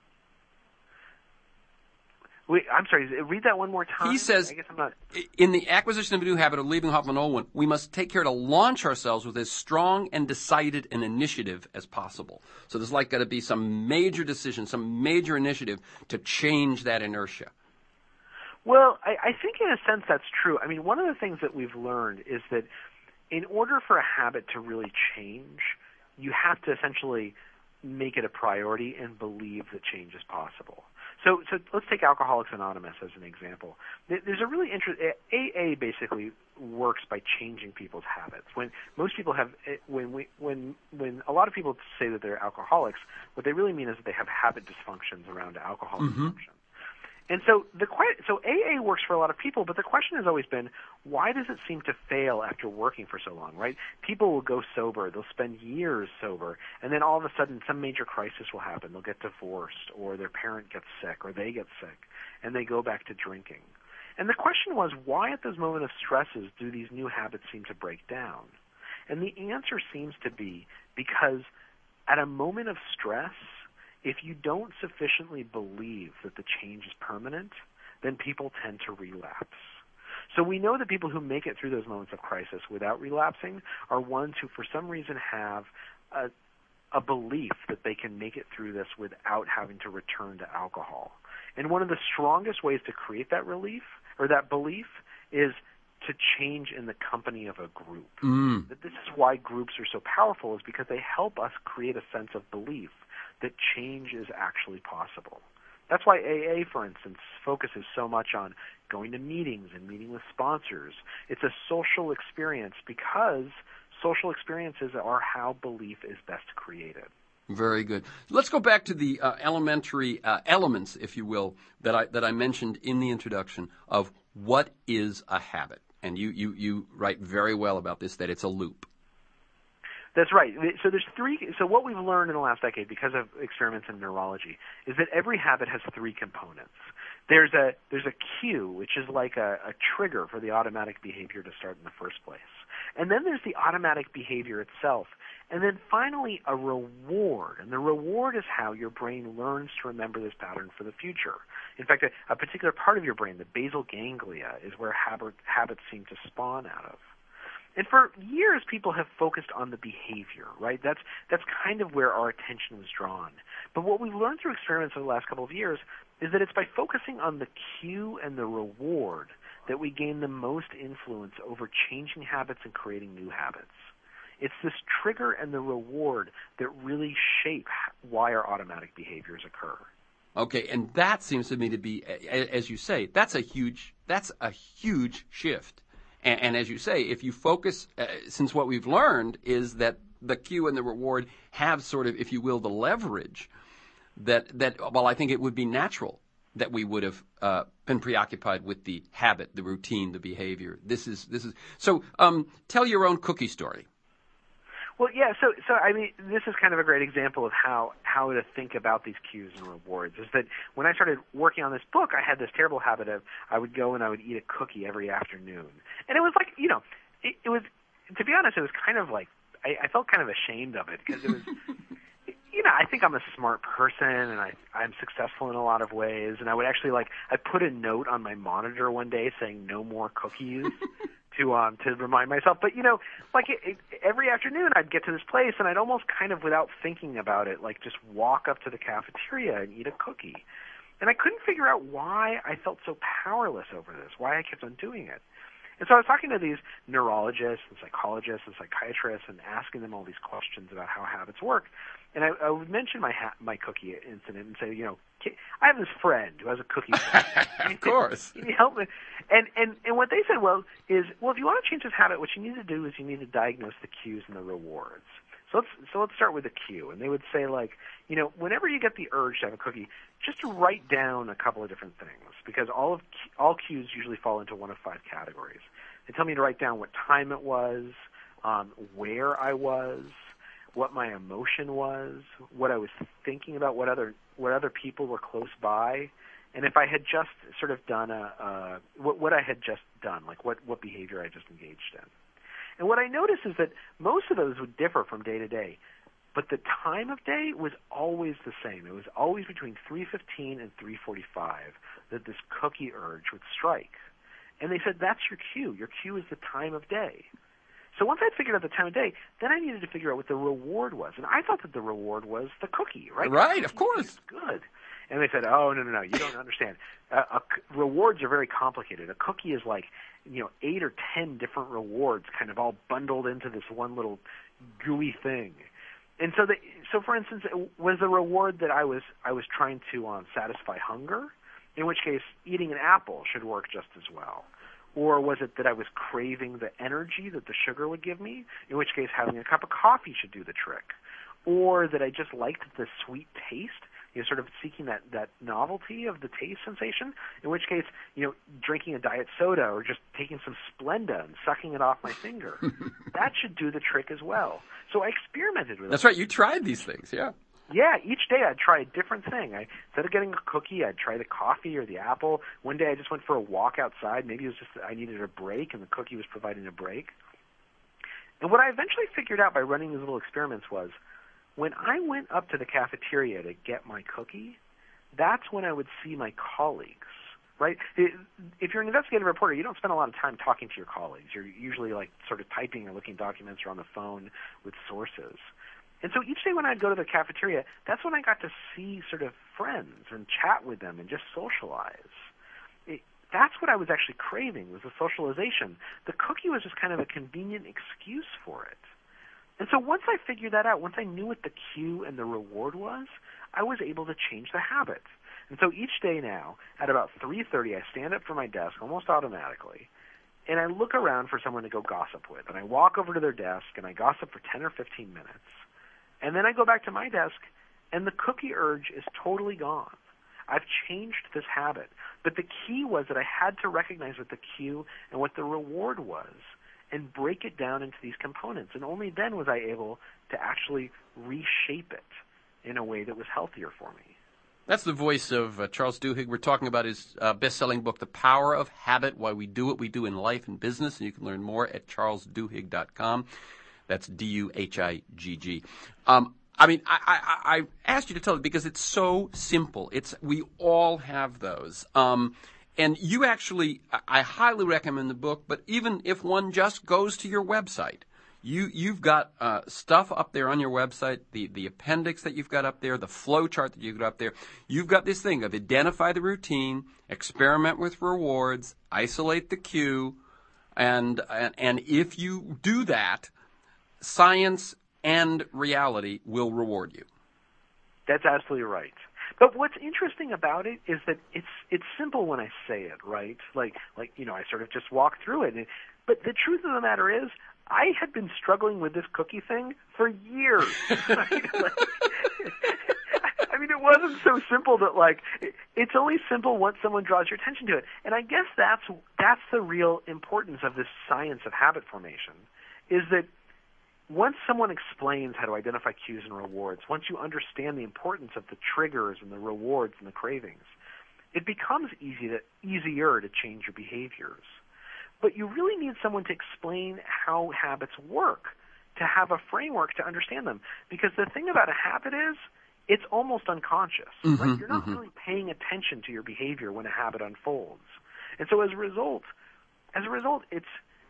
Wait, I'm sorry, read that one more time. He says, I guess I'm not... in the acquisition of a new habit or leaving off an old one, we must take care to launch ourselves with as strong and decided an initiative as possible. So there's like got to be some major decision, some major initiative to change that inertia. Well, I, I think in a sense that's true. I mean, one of the things that we've learned is that in order for a habit to really change, you have to essentially make it a priority and believe that change is possible. So, so let's take Alcoholics Anonymous as an example. There's a really interesting A A basically works by changing people's habits. When most people have, when we, when when a lot of people say that they're alcoholics, what they really mean is that they have habit dysfunctions around alcohol mm-hmm. consumption. And so the so A A works for a lot of people, but the question has always been, why does it seem to fail after working for so long, right? People will go sober, they'll spend years sober, and then all of a sudden some major crisis will happen. They'll get divorced, or their parent gets sick, or they get sick, and they go back to drinking. And the question was, why at those moments of stresses do these new habits seem to break down? And the answer seems to be because at a moment of stress, if you don't sufficiently believe that the change is permanent, then people tend to relapse. So we know that people who make it through those moments of crisis without relapsing are ones who for some reason have a, a belief that they can make it through this without having to return to alcohol. And one of the strongest ways to create that relief or that belief is to change in the company of a group. Mm. That this is why groups are so powerful, is because they help us create a sense of belief that change is actually possible. That's why A A, for instance, focuses so much on going to meetings and meeting with sponsors. It's a social experience because social experiences are how belief is best created. Very good. Let's go back to the uh, elementary uh, elements, if you will, that I that I mentioned in the introduction of what is a habit. And you, you, you write very well about this, that it's a loop. That's right. So there's three. So what we've learned in the last decade, because of experiments in neurology, is that every habit has three components. There's a there's a cue, which is like a, a trigger for the automatic behavior to start in the first place. And then there's the automatic behavior itself. And then finally, a reward. And the reward is how your brain learns to remember this pattern for the future. In fact, a, a particular part of your brain, the basal ganglia, is where habit, habits seem to spawn out of. And for years, people have focused on the behavior, right? That's that's kind of where our attention was drawn. But what we've learned through experiments over the last couple of years is that it's by focusing on the cue and the reward that we gain the most influence over changing habits and creating new habits. It's this trigger and the reward that really shape why our automatic behaviors occur. Okay, and that seems to me to be, as you say, that's a huge that's a huge shift. And, and as you say, if you focus, uh, since what we've learned is that the cue and the reward have sort of, if you will, the leverage that that well, I think it would be natural that we would have uh, been preoccupied with the habit, the routine, the behavior. This is this is so. Um, tell your own cookie story. Well, yeah. So, so I mean, this is kind of a great example of how how to think about these cues and rewards. Is that when I started working on this book, I had this terrible habit of I would go and I would eat a cookie every afternoon, and it was like, you know, it, it was, to be honest, it was kind of like I, I felt kind of ashamed of it because it was. You know, I think I'm a smart person, and I, I'm successful in a lot of ways. And I would actually like, I put a note on my monitor one day saying "no more cookies" to um to remind myself. But you know, like it, it, every afternoon, I'd get to this place, and I'd almost kind of, without thinking about it, like just walk up to the cafeteria and eat a cookie. And I couldn't figure out why I felt so powerless over this, why I kept on doing it. And so I was talking to these neurologists and psychologists and psychiatrists and asking them all these questions about how habits work. And I, I would mention my ha- my cookie incident and say, you know, I have this friend who has a cookie. Of course. Can you help me? And, and, and what they said, well, is, well, if you want to change this habit, what you need to do is you need to diagnose the cues and the rewards. So let's so let's start with the cue. And they would say, like, you know, whenever you get the urge to have a cookie, just write down a couple of different things, because all of all cues usually fall into one of five categories. They tell me to write down what time it was, um, where I was, what my emotion was, what I was thinking about, what other what other people were close by, and if I had just sort of done a uh, what what I had just done, like what what behavior I just engaged in. And what I noticed is that most of those would differ from day to day, but the time of day was always the same. It was always between three fifteen and three forty-five that this cookie urge would strike. And they said, that's your cue. Your cue is the time of day. So once I'd figured out the time of day, then I needed to figure out what the reward was. And I thought that the reward was the cookie, right? Right, of course. Good. And they said, oh, no, no, no, you don't understand. Uh, uh, rewards are very complicated. A cookie is like, you know, eight or ten different rewards kind of all bundled into this one little gooey thing. And so, the, so for instance, was the reward that I was I was trying to um, satisfy hunger, in which case eating an apple should work just as well. Or was it that I was craving the energy that the sugar would give me, in which case having a cup of coffee should do the trick. Or that I just liked the sweet taste, you know, sort of seeking that, that novelty of the taste sensation, in which case, you know, drinking a diet soda or just taking some Splenda and sucking it off my finger, that should do the trick as well. So I experimented with it. That's right. You tried these things, yeah. Yeah, each day I'd try a different thing. I, instead of getting a cookie, I'd try the coffee or the apple. One day I just went for a walk outside. Maybe it was just that I needed a break, and the cookie was providing a break. And what I eventually figured out by running these little experiments was, when I went up to the cafeteria to get my cookie, that's when I would see my colleagues, right? If you're an investigative reporter, you don't spend a lot of time talking to your colleagues. You're usually like sort of typing or looking at documents or on the phone with sources. And so each day when I'd go to the cafeteria, that's when I got to see sort of friends and chat with them and just socialize. It, that's what I was actually craving, was the socialization. The cookie was just kind of a convenient excuse for it. And so once I figured that out, once I knew what the cue and the reward was, I was able to change the habit. And so each day now, at about three thirty, I stand up from my desk almost automatically, and I look around for someone to go gossip with. And I walk over to their desk, and I gossip for ten or fifteen minutes. And then I go back to my desk, and the cookie urge is totally gone. I've changed this habit. But the key was that I had to recognize what the cue and what the reward was and break it down into these components. And only then was I able to actually reshape it in a way that was healthier for me. That's the voice of uh, Charles Duhigg. We're talking about his uh, best-selling book, The Power of Habit, Why We Do What We Do in Life and Business. And you can learn more at charles duhigg dot com. That's D U H I G G. Um, I mean, I, I, I asked you to tell it because it's so simple. It's we all have those. Um, and you actually, I highly recommend the book, but even if one just goes to your website, You, you've got uh, stuff up there on your website, the, the appendix that you've got up there, the flow chart that you've got up there. You've got this thing of identify the routine, experiment with rewards, isolate the cue, and, and, and if you do that, science and reality will reward you. That's absolutely right. But what's interesting about it is that it's it's simple when I say it, right? Like like you know, I sort of just walk through it. And, but the truth of the matter is, I had been struggling with this cookie thing for years. Right? Like, I mean, it wasn't so simple that like it, it's only simple once someone draws your attention to it. And I guess that's that's the real importance of this science of habit formation, is that once someone explains how to identify cues and rewards, once you understand the importance of the triggers and the rewards and the cravings, it becomes easy to, easier to change your behaviors. But you really need someone to explain how habits work, to have a framework to understand them. Because the thing about a habit is, it's almost unconscious. Mm-hmm, right? You're not mm-hmm. really paying attention to your behavior when a habit unfolds. And so as a result, as a result, it's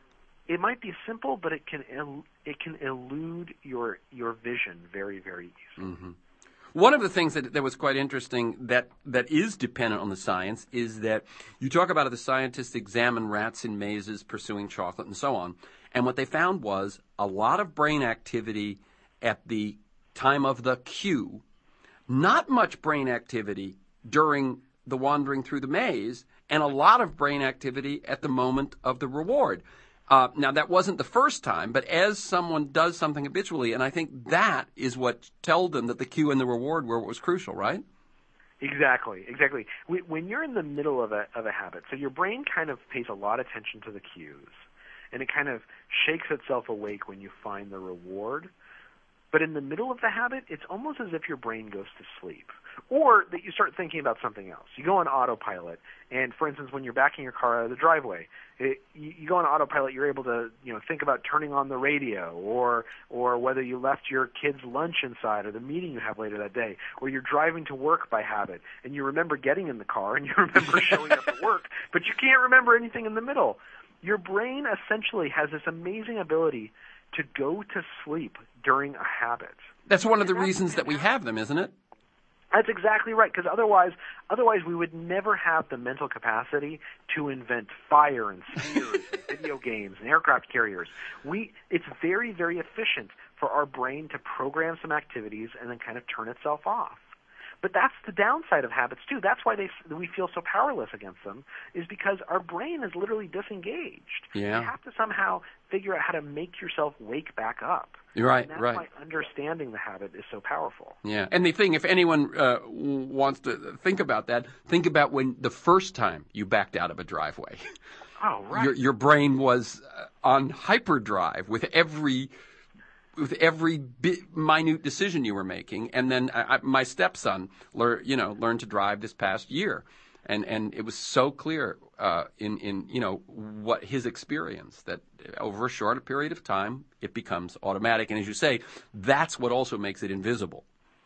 it might be simple, but it can el- it can elude your your vision very, very easily. Mm-hmm. One of the things that, that was quite interesting that, that is dependent on the science is that you talk about how the scientists examine rats in mazes pursuing chocolate and so on. And what they found was a lot of brain activity at the time of the cue, not much brain activity during the wandering through the maze, and a lot of brain activity at the moment of the reward. Uh, now, that wasn't the first time, but as someone does something habitually, and I think that is what told them that the cue and the reward were what was crucial, right? Exactly, exactly. When you're in the middle of a of a habit, so your brain kind of pays a lot of attention to the cues, and it kind of shakes itself awake when you find the reward. But in the middle of the habit, it's almost as if your brain goes to sleep, or that you start thinking about something else. You go on autopilot, and for instance, when you're backing your car out of the driveway, it, you, you go on autopilot. You're able to, you know, think about turning on the radio, or or whether you left your kids' lunch inside, or the meeting you have later that day, or you're driving to work by habit, and you remember getting in the car, and you remember showing up at work, but you can't remember anything in the middle. Your brain essentially has this amazing ability to go to sleep during a habit. That's one of the And that's reasons that we have them, isn't it? That's exactly right, because otherwise, otherwise we would never have the mental capacity to invent fire and spheres and video games and aircraft carriers. We, it's very, very efficient for our brain to program some activities and then kind of turn itself off. But that's the downside of habits, too. That's why they, we feel so powerless against them, is because our brain is literally disengaged. Yeah. You have to somehow figure out how to make yourself wake back up. You're right, and that's right. why understanding the habit is so powerful. Yeah. And the thing, if anyone uh, wants to think about that, think about when the first time you backed out of a driveway. Oh, right. Your, your brain was on hyperdrive with every with every bit, minute decision you were making. And then I, my stepson, lear, you know, learned to drive this past year. And, and it was so clear uh, in, in, you know, what his experience that over a short period of time, it becomes automatic. And as you say, that's what also makes it invisible.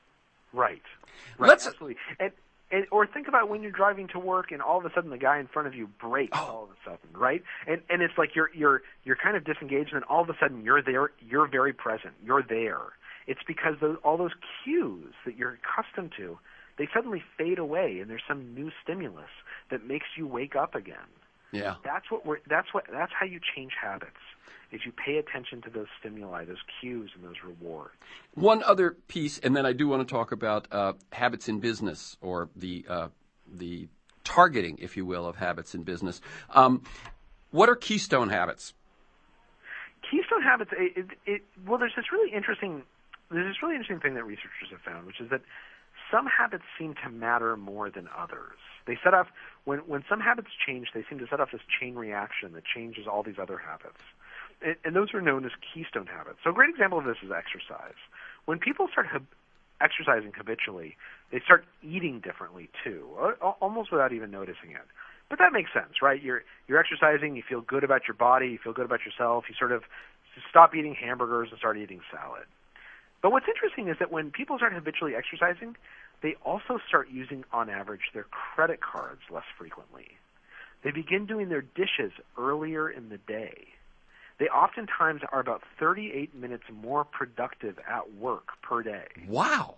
Right. Right. Let's, Absolutely. And, and, or think about when you're driving to work and all of a sudden the guy in front of you brakes oh. all of a sudden, right? And and it's like you're you're you're kind of disengaged, and then all of a sudden you're there. You're very present. You're there. It's because those, all those cues that you're accustomed to, they suddenly fade away, and there's some new stimulus that makes you wake up again. Yeah. That's what we're. That's what. That's how you change habits. Is you pay attention to those stimuli, those cues, and those rewards. One other piece, and then I do want to talk about uh, habits in business, or the uh, the targeting, if you will, of habits in business. Um, what are keystone habits? Keystone habits. It, it, it, well, there's this really interesting there's this really interesting thing that researchers have found, which is that some habits seem to matter more than others. They set off, when, when some habits change, they seem to set off this chain reaction that changes all these other habits. And, and those are known as keystone habits. So a great example of this is exercise. When people start hab- exercising habitually, they start eating differently too, almost without even noticing it. But that makes sense, right? You're you're exercising, you feel good about your body, you feel good about yourself, you sort of stop eating hamburgers and start eating salad. But what's interesting is that when people start habitually exercising, they also start using, on average, their credit cards less frequently. They begin doing their dishes earlier in the day. They oftentimes are about thirty-eight minutes more productive at work per day. Wow.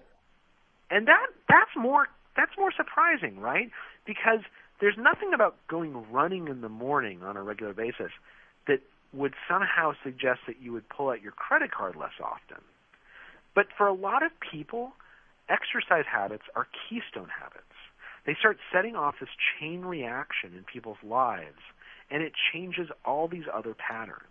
And that that's more that's more surprising, right? Because there's nothing about going running in the morning on a regular basis that would somehow suggest that you would pull out your credit card less often. But for a lot of people, exercise habits are keystone habits. They start setting off this chain reaction in people's lives, and it changes all these other patterns.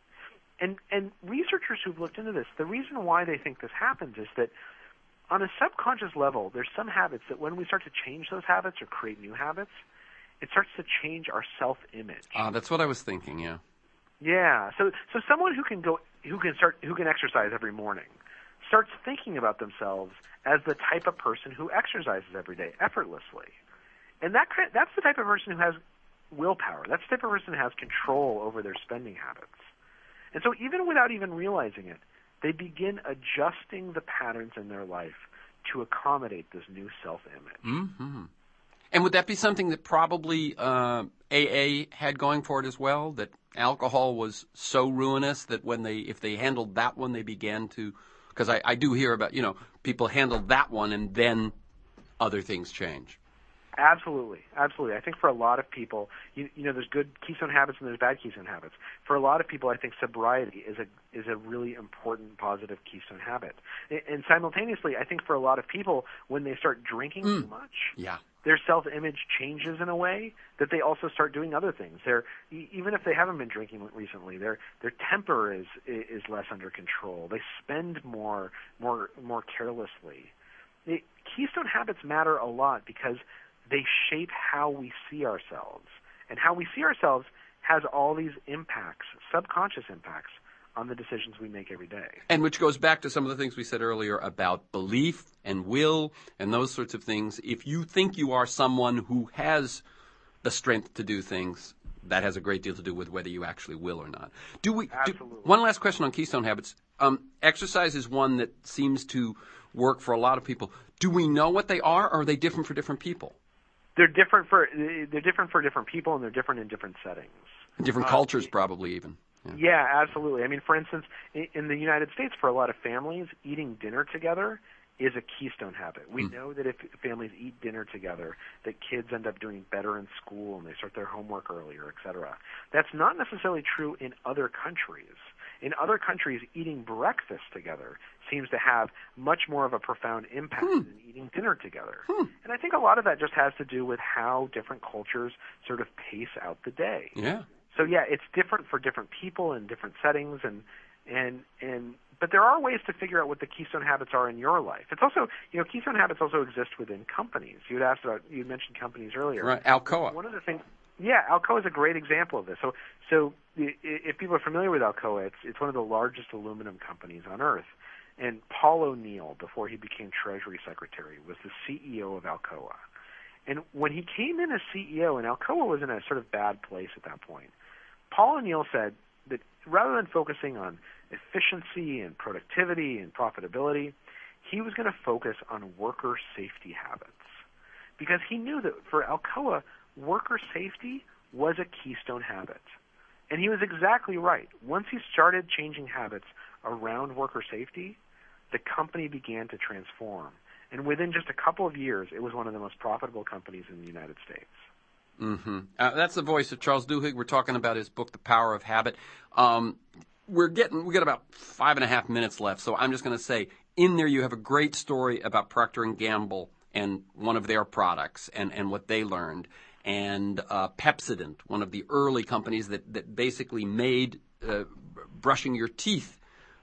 And and researchers who've looked into this, the reason why they think this happens is that on a subconscious level, there's some habits that when we start to change those habits or create new habits, it starts to change our self-image. Uh, that's what I was thinking, yeah. Yeah. So so someone who can go who can start who can exercise every morning starts thinking about themselves as the type of person who exercises every day effortlessly. And that kind, that's the type of person who has willpower. That's the type of person who has control over their spending habits. And so even without even realizing it, they begin adjusting the patterns in their life to accommodate this new self-image. Mm-hmm. And would that be something that probably uh, A A had going for it as well, that alcohol was so ruinous that when they, if they handled that one, they began to, because I, I do hear about, you know, people handle that one and then other things change. Absolutely, absolutely. I think for a lot of people, you, you know, there's good keystone habits and there's bad keystone habits. For a lot of people, I think sobriety is a is a really important positive keystone habit. And, and simultaneously, I think for a lot of people, when they start drinking mm. too much, yeah. their self-image changes in a way that they also start doing other things. They're, even if they haven't been drinking recently, their their temper is is less under control. They spend more more more carelessly. The keystone habits matter a lot because they shape how we see ourselves. And how we see ourselves has all these impacts, subconscious impacts, on the decisions we make every day. And which goes back to some of the things we said earlier about belief and will and those sorts of things. If you think you are someone who has the strength to do things, that has a great deal to do with whether you actually will or not. Do we? Absolutely. Do, one last question on keystone habits. Um, exercise is one that seems to work for a lot of people. Do we know what they are, or are they different for different people? They're different for they're different for different people, and they're different in different settings. Different uh, cultures, probably even. Yeah. yeah, absolutely. I mean, for instance, in the United States, for a lot of families, eating dinner together is a keystone habit. We mm. know that if families eat dinner together, that kids end up doing better in school and they start their homework earlier, et cetera. That's not necessarily true in other countries. In other countries, eating breakfast together seems to have much more of a profound impact hmm. than eating dinner together. Hmm. And I think a lot of that just has to do with how different cultures sort of pace out the day. Yeah. So yeah, it's different for different people in different settings, and and and but there are ways to figure out what the keystone habits are in your life. It's also, you know, keystone habits also exist within companies. You had asked about, you mentioned companies earlier. Right, Alcoa. One of the things, yeah, Alcoa is a great example of this. So so if people are familiar with Alcoa, it's it's one of the largest aluminum companies on earth. And Paul O'Neill, before he became Treasury Secretary, was the C E O of Alcoa. And when he came in as C E O, and Alcoa was in a sort of bad place at that point, Paul O'Neill said that rather than focusing on efficiency and productivity and profitability, he was going to focus on worker safety habits. Because he knew that for Alcoa, worker safety was a keystone habit. And he was exactly right. Once he started changing habits around worker safety, the company began to transform. And within just a couple of years, it was one of the most profitable companies in the United States. Mm-hmm. Uh, that's the voice of Charles Duhigg. We're talking about his book, The Power of Habit. Um, we're getting, we got about five and a half minutes left, so I'm just going to say, in there you have a great story about Procter and Gamble and one of their products and, and what they learned, and uh, Pepsodent, one of the early companies that, that basically made uh, brushing your teeth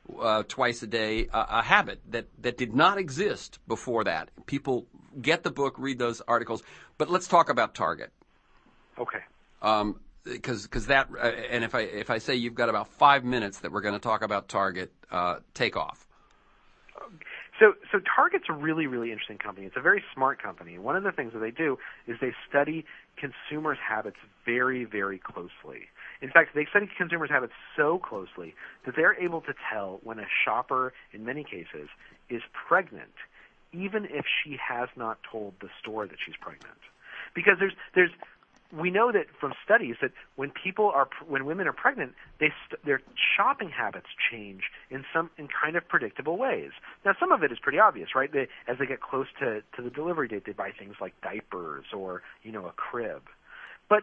uh, twice a day, uh, a habit that, that did not exist before that. People get the book, read those articles. But let's talk about Target. Okay. Um, because because that uh, and if I if I say you've got about five minutes that we're going to talk about Target, uh, take off. So so Target's a really really interesting company. It's a very smart company. One of the things that they do is they study consumers' habits very very closely. In fact, they study consumers' habits so closely that they're able to tell when a shopper, in many cases, is pregnant, even if she has not told the store that she's pregnant. Because there's there's we know that from studies that when people are when women are pregnant, they st- their shopping habits change in some in kind of predictable ways. Now, some of it is pretty obvious, right? They, as they get close to, to the delivery date, they buy things like diapers or you know a crib. But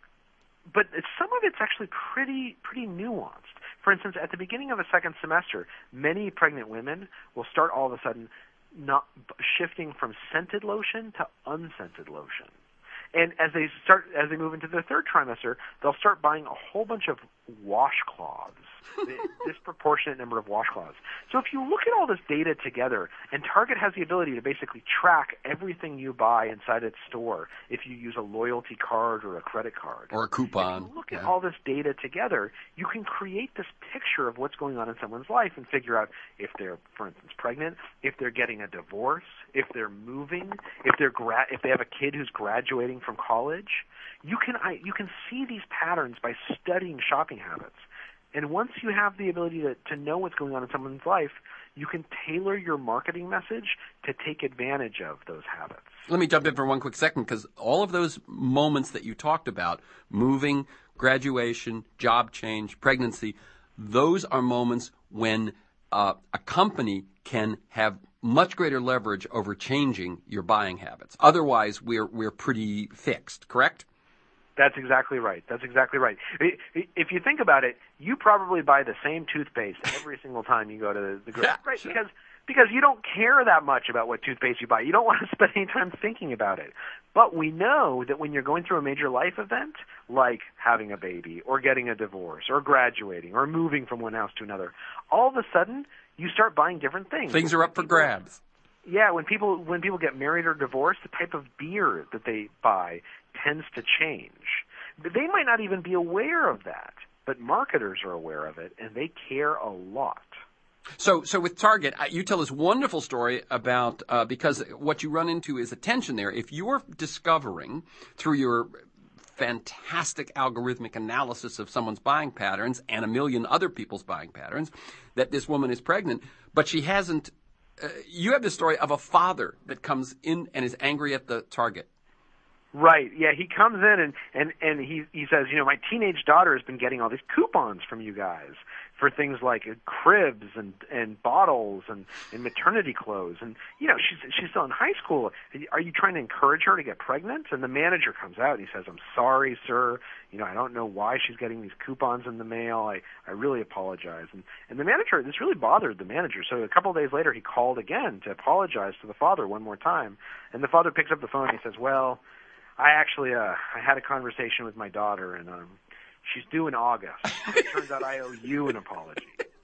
but it's, some of it's actually pretty pretty nuanced. For instance, at the beginning of a second semester, many pregnant women will start all of a sudden not shifting from scented lotion to unscented lotion. And as they start, as they move into the third trimester, they'll start buying a whole bunch of washcloths, a disproportionate number of washcloths. So if you look at all this data together, and Target has the ability to basically track everything you buy inside its store if you use a loyalty card or a credit card. Or a coupon. If you look yeah. at all this data together, you can create this picture of what's going on in someone's life and figure out if they're, for instance, pregnant, if they're getting a divorce, if they're moving, if they're gra- if they have a kid who's graduating from college. You can I, you can see these patterns by studying shopping habits. And once you have the ability to, to know what's going on in someone's life, you can tailor your marketing message to take advantage of those habits. Let me jump in for one quick second, because all of those moments that you talked about, moving, graduation, job change, pregnancy, those are moments when uh, a company can have much greater leverage over changing your buying habits. Otherwise, we're we're pretty fixed, correct? That's exactly right. That's exactly right. If you think about it, you probably buy the same toothpaste every single time you go to the grocery, yeah, right? Sure. Because because you don't care that much about what toothpaste you buy. You don't want to spend any time thinking about it. But we know that when you're going through a major life event, like having a baby or getting a divorce or graduating or moving from one house to another, all of a sudden you start buying different things. Things are up for grabs. Yeah, when people when people get married or divorced, the type of beer that they buy tends to change. But they might not even be aware of that, but marketers are aware of it, and they care a lot. So, so with Target, you tell this wonderful story about uh, because what you run into is a tension there. If you're discovering through your fantastic algorithmic analysis of someone's buying patterns and a million other people's buying patterns that this woman is pregnant, but she hasn't. Uh, you have the story of a father that comes in and is angry at the Target. Right. Yeah, he comes in and, and, and he he says, you know, my teenage daughter has been getting all these coupons from you guys for things like cribs and, and bottles and, and maternity clothes. And, you know, she's she's still in high school. Are you trying to encourage her to get pregnant? And the manager comes out and he says, I'm sorry, sir. You know, I don't know why she's getting these coupons in the mail. I, I really apologize. And, and the manager, this really bothered the manager. So a couple of days later, he called again to apologize to the father one more time. And the father picks up the phone and he says, well, I actually uh, I had a conversation with my daughter, and um, she's due in August. It turns out I owe you an apology.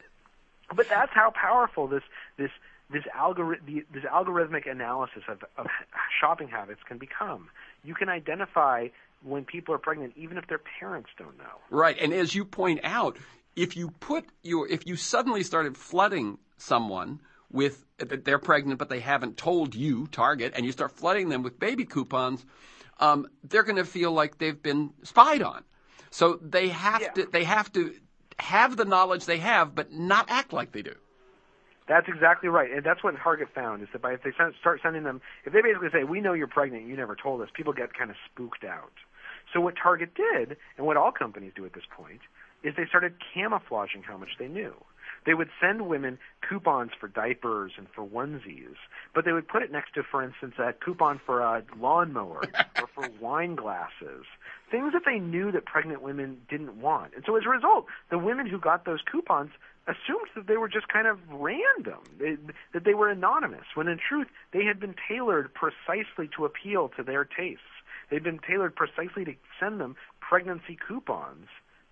But that's how powerful this this this, algori- this algorithmic analysis of, of shopping habits can become. You can identify when people are pregnant, even if their parents don't know. Right, and as you point out, if you put your if you suddenly started flooding someone with that they're pregnant but they haven't told you, Target, and you start flooding them with baby coupons. Um, they're going to feel like they've been spied on. So they have yeah. to they have to have the knowledge they have, but not act like they do. That's exactly right, and that's what Target found is that by if they start sending them, if they basically say, "We know you're pregnant, you never told us," people get kind of spooked out. So what Target did, and what all companies do at this point, is they started camouflaging how much they knew. They would send women coupons for diapers and for onesies, but they would put it next to, for instance, a coupon for a lawnmower or for wine glasses, things that they knew that pregnant women didn't want. And so as a result, the women who got those coupons assumed that they were just kind of random, they, that they were anonymous, when in truth they had been tailored precisely to appeal to their tastes. They'd been tailored precisely to send them pregnancy coupons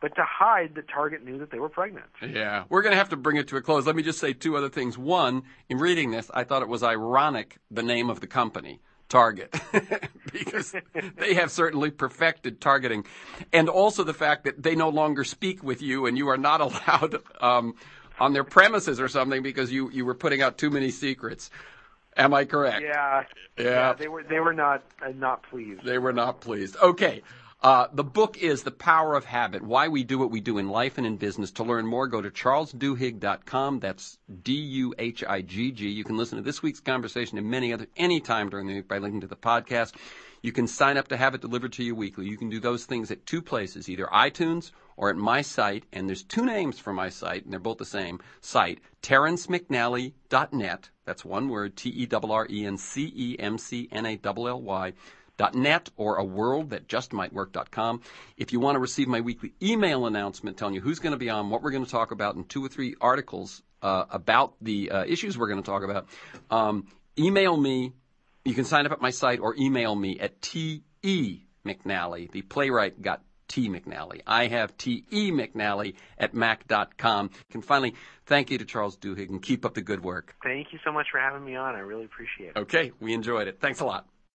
but to hide that Target knew that they were pregnant. Yeah. We're going to have to bring it to a close. Let me just say two other things. One, in reading this, I thought it was ironic, the name of the company, Target, because they have certainly perfected targeting. And also the fact that they no longer speak with you and you are not allowed um, on their premises or something because you, you were putting out too many secrets. Am I correct? Yeah. Yeah. yeah they were they were not uh, not pleased. They were not pleased. Okay. Uh, the book is The Power of Habit, Why We Do What We Do in Life and in Business. To learn more, go to charles duhigg dot com. That's D U H I G G. You can listen to this week's conversation and many other anytime during the week by linking to the podcast. You can sign up to have it delivered to you weekly. You can do those things at two places, either iTunes or at my site. And there's two names for my site, and they're both the same site, terrence mcnally dot net. That's one word, T E R R E N C E M C N A L L Y. Dot net or a world that just might work dot com. If you want to receive my weekly email announcement telling you who's going to be on, what we're going to talk about, and two or three articles uh, about the uh, issues we're going to talk about, um, email me. You can sign up at my site or email me at T E McNally. The playwright got T McNally. I have T E McNally at mac dot com. And finally, thank you to Charles Duhigg and keep up the good work. Thank you so much for having me on. I really appreciate it. Okay, we enjoyed it. Thanks a lot.